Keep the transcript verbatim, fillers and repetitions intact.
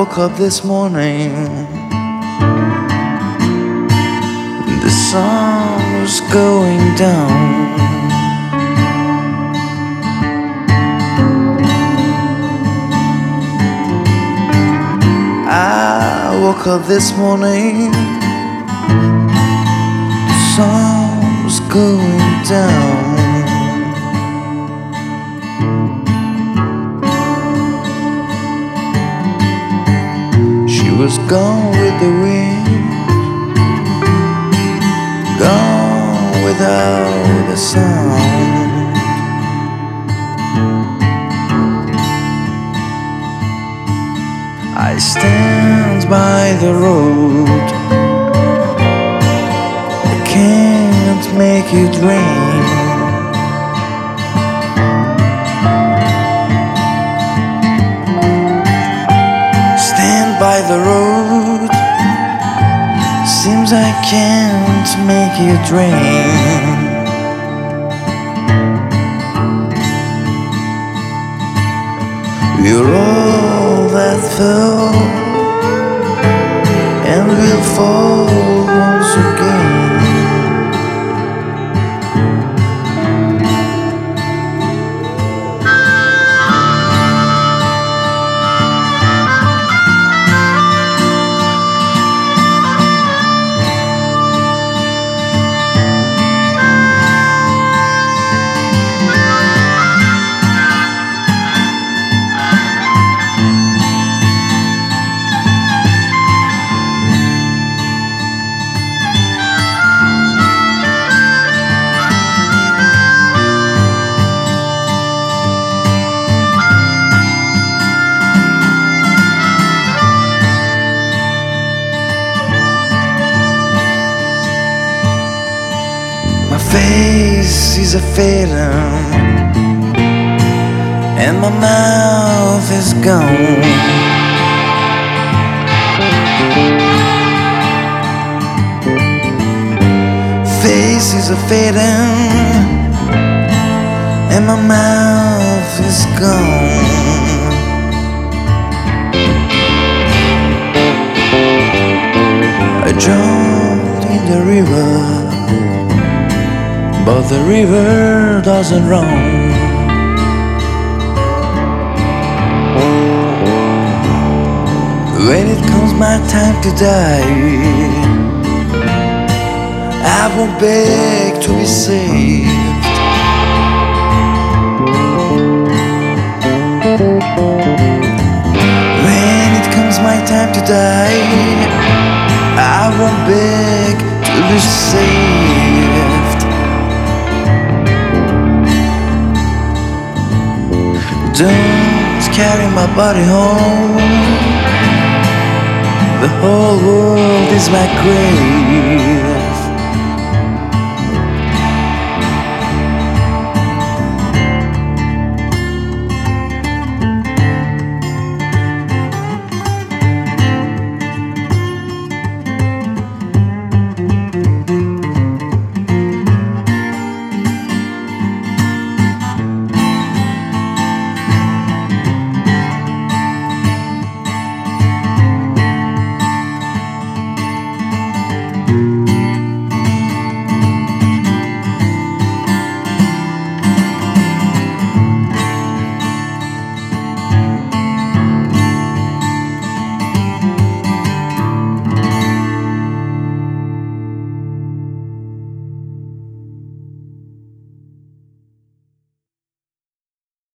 woke up this morning, the sun was going down. I woke up this morning, the sun was going down. She was gone with the wind, gone without a sound. I stand by the road, I can't make it rain. Stand by the road, seems I can't make it rain. We're all that fell, and we'll fall once again. My face is a fading, and my mouth is gone. Face is a fading, and my mouth is gone. I jumped in the river, but the river doesn't run. When it comes my time to die, I won't beg to be saved. When it comes my time to die, I won't beg to be saved. Don't carry my body home, the whole world is my grave.